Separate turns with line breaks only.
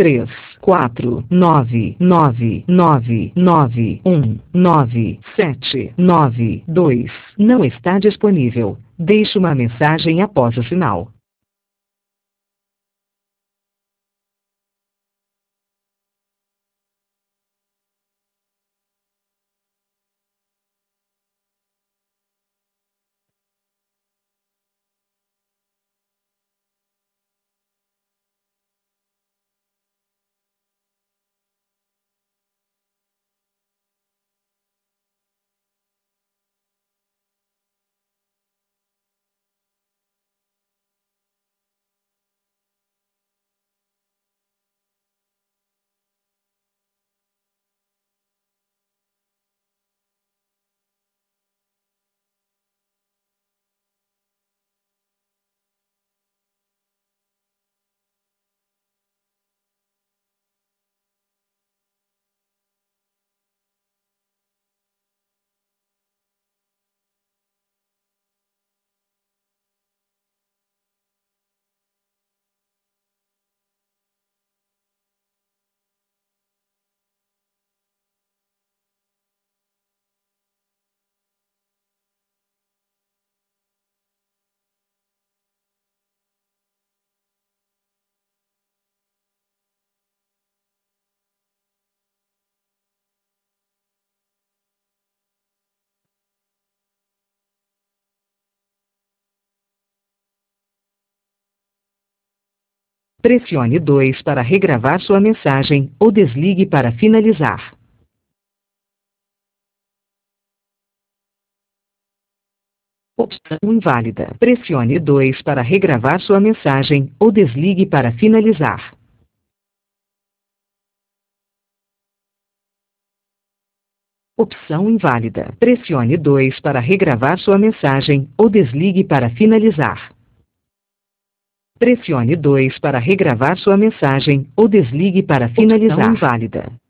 3, 4, 9, 9, 9, 9, 1, 9, 7, 9, 2 não está disponível. Deixe uma mensagem após o sinal. Pressione 2 para regravar sua mensagem, ou desligue para finalizar. Opção inválida. Pressione 2 para regravar sua mensagem, ou desligue para finalizar. Opção inválida. Pressione 2 para regravar sua mensagem, ou desligue para finalizar. Pressione 2 para regravar sua mensagem, ou desligue para finalizar. Opção inválida.